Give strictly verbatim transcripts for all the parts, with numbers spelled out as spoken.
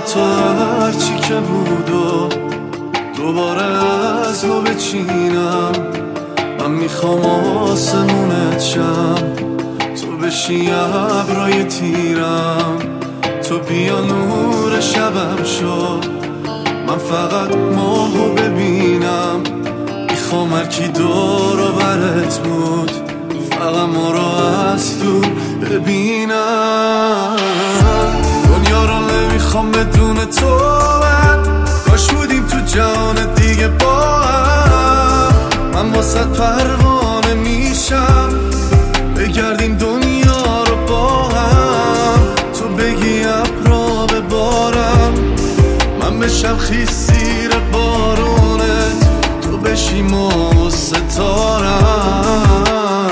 تو هرچی که بود و دوباره از نو بچینم. من میخوام آسمونت شم، تو بشی ابرای تیرم، تو بیا نور شبم شو، من فقط ماهو ببینم. میخوام هرکی دور و برت بود فقط ما رو از دور ببینم. دنیا رو نمیخوام بدون تو، من کاش بودیم تو جهان دیگه با هم. من واسه پروانه میشم، بگردیم دنیا رو با هم. تو بگی ابرا ببارم، من بشم خیس زیر بارونت، تو بشی ماه و ستارم.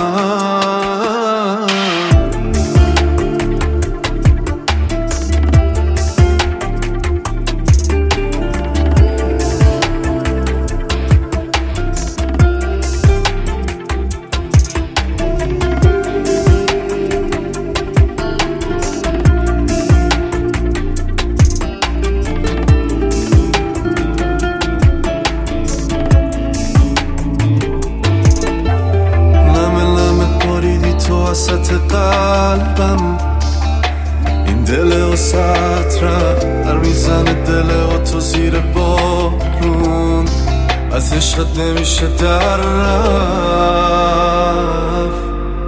وسط قلبم این دل و سطرم در میزنه دل و تو زیر بارون، از عشقت نمیشه در رفت،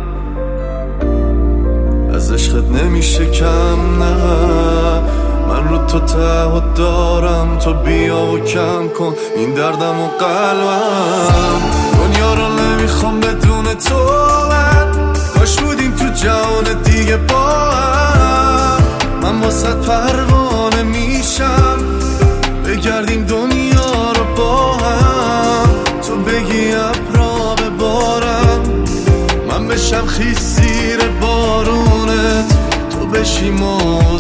از عشقت نمیشه کم نه. من رو تو تعهد دارم، تو بیا و کم کن این دردم و قلبم. دنیا رو نمیخوام بدون تو، من کاش بودیم تو جهان دیگه با هم. من واسه پروانه میشم، بگردیم دنیا رو با هم. تو بگی ابرا ببارم، من بشم خیس زیر بارونت، تو بشی ماه و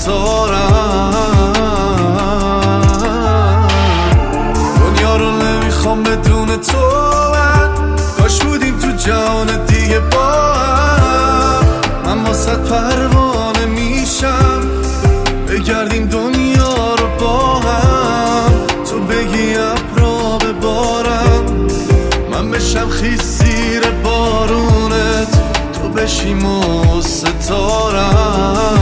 ستارم. دنیا رو نمیخوام بدون تو، من کاش بودیم تو جهان دیگه با هم. من واسه پروانه میشم، بگردیم دنیا رو با هم. تو بگی ابرا ببارم، من بشم خیس زیر بارونت، تو بشی ماه و ستارم.